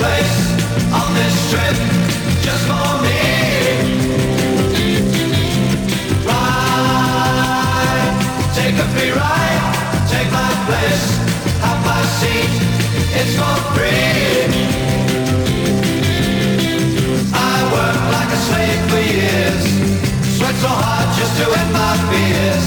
place on this trip just for me. Ride, take a free ride, take my place, have my seat, it's for free. I worked like a slave for years, sweat so hard just to end my fears.